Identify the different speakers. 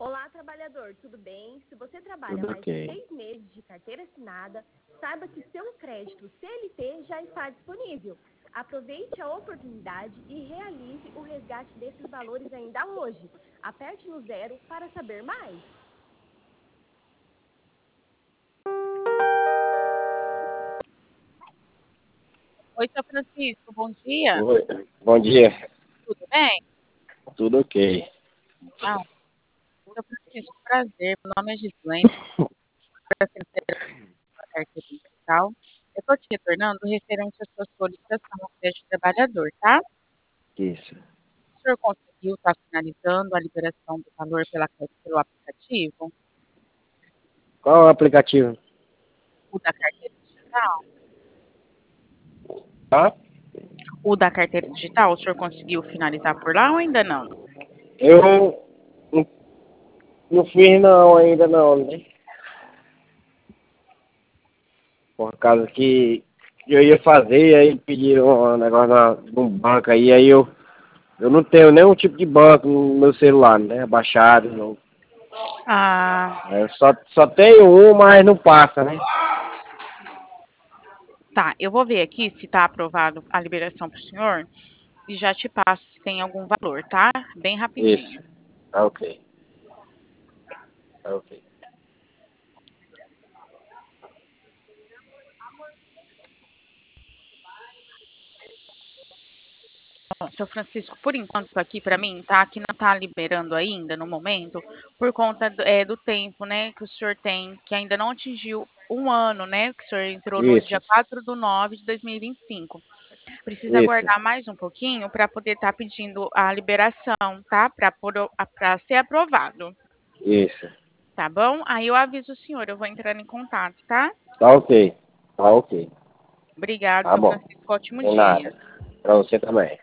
Speaker 1: Olá, trabalhador, tudo bem? Se você trabalha
Speaker 2: Tudo
Speaker 1: mais de
Speaker 2: ok.
Speaker 1: 6 meses de carteira assinada, saiba que seu crédito CLT já está disponível. Aproveite a oportunidade e realize o resgate desses valores ainda hoje. Aperte no 0 para saber mais.
Speaker 3: Oi, seu Francisco, bom dia.
Speaker 2: Oi, bom dia.
Speaker 3: Tudo bem?
Speaker 2: Tudo ok.
Speaker 3: Ah, seu Francisco, prazer. Meu nome é Gislaine, da carteira digital. Eu estou te retornando referente à sua solicitação ao crédito trabalhador, tá?
Speaker 2: Isso.
Speaker 3: O senhor conseguiu estar finalizando a liberação do valor pelo aplicativo?
Speaker 2: Qual é o aplicativo?
Speaker 3: O da carteira digital?
Speaker 2: Tá?
Speaker 3: O da carteira digital, o senhor conseguiu finalizar por lá ou ainda não?
Speaker 2: Eu não fiz não, ainda não, né? Por causa que eu ia fazer, aí pediram um negócio de um banco aí eu não tenho nenhum tipo de banco no meu celular, né? Baixado, não.
Speaker 3: Ah,
Speaker 2: Eu só tenho um, mas não passa, né?
Speaker 3: tá. Eu vou ver aqui se está aprovado a liberação para o senhor e já te passo se tem algum valor, tá? Bem
Speaker 2: Isso.
Speaker 3: rapidinho.
Speaker 2: Tá ok. Tá ok.
Speaker 3: Bom, seu Francisco, por enquanto aqui para mim, tá? Que não tá liberando ainda no momento, por conta do tempo, né, que o senhor tem, que ainda não atingiu um ano, né? Que o senhor entrou no
Speaker 2: Isso.
Speaker 3: dia 4/9/2025. Precisa
Speaker 2: Isso.
Speaker 3: aguardar mais um pouquinho para poder estar pedindo a liberação, tá? Para ser aprovado,
Speaker 2: Isso.
Speaker 3: tá bom? Aí eu aviso o senhor, eu vou entrar em contato, tá?
Speaker 2: Tá ok. Tá ok.
Speaker 3: Obrigado,
Speaker 2: Tá
Speaker 3: seu
Speaker 2: bom.
Speaker 3: Francisco. Ótimo
Speaker 2: De
Speaker 3: dia.
Speaker 2: nada. Pra você também.